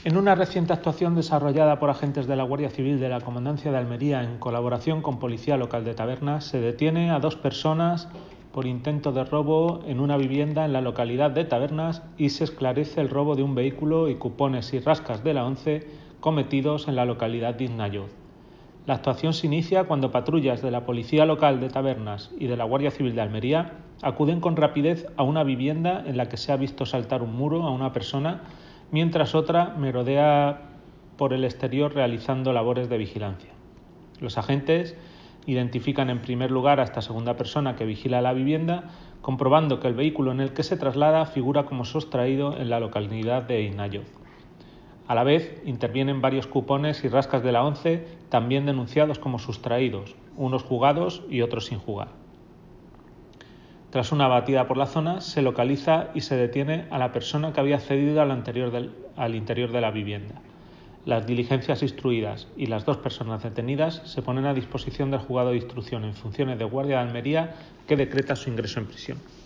En una reciente actuación desarrollada por agentes de la Guardia Civil de la Comandancia de Almería en colaboración con Policía Local de Tabernas, se detiene a 2 personas por intento de robo en una vivienda en la localidad de Tabernas y se esclarece el robo de un vehículo y cupones y rascas de la ONCE cometidos en la localidad de Iznayoz. La actuación se inicia cuando patrullas de la Policía Local de Tabernas y de la Guardia Civil de Almería acuden con rapidez a una vivienda en la que se ha visto saltar un muro a una persona mientras otra merodea por el exterior realizando labores de vigilancia. Los agentes identifican en primer lugar a esta segunda persona que vigila la vivienda, comprobando que el vehículo en el que se traslada figura como sustraído en la localidad de Iznayoz. A la vez, intervienen varios cupones y rascas de la ONCE, también denunciados como sustraídos, unos jugados y otros sin jugar. Tras una batida por la zona, se localiza y se detiene a la persona que había accedido al interior de la vivienda. Las diligencias instruidas y las 2 personas detenidas se ponen a disposición del Juzgado de Instrucción en funciones de Guardia de Almería, que decreta su ingreso en prisión.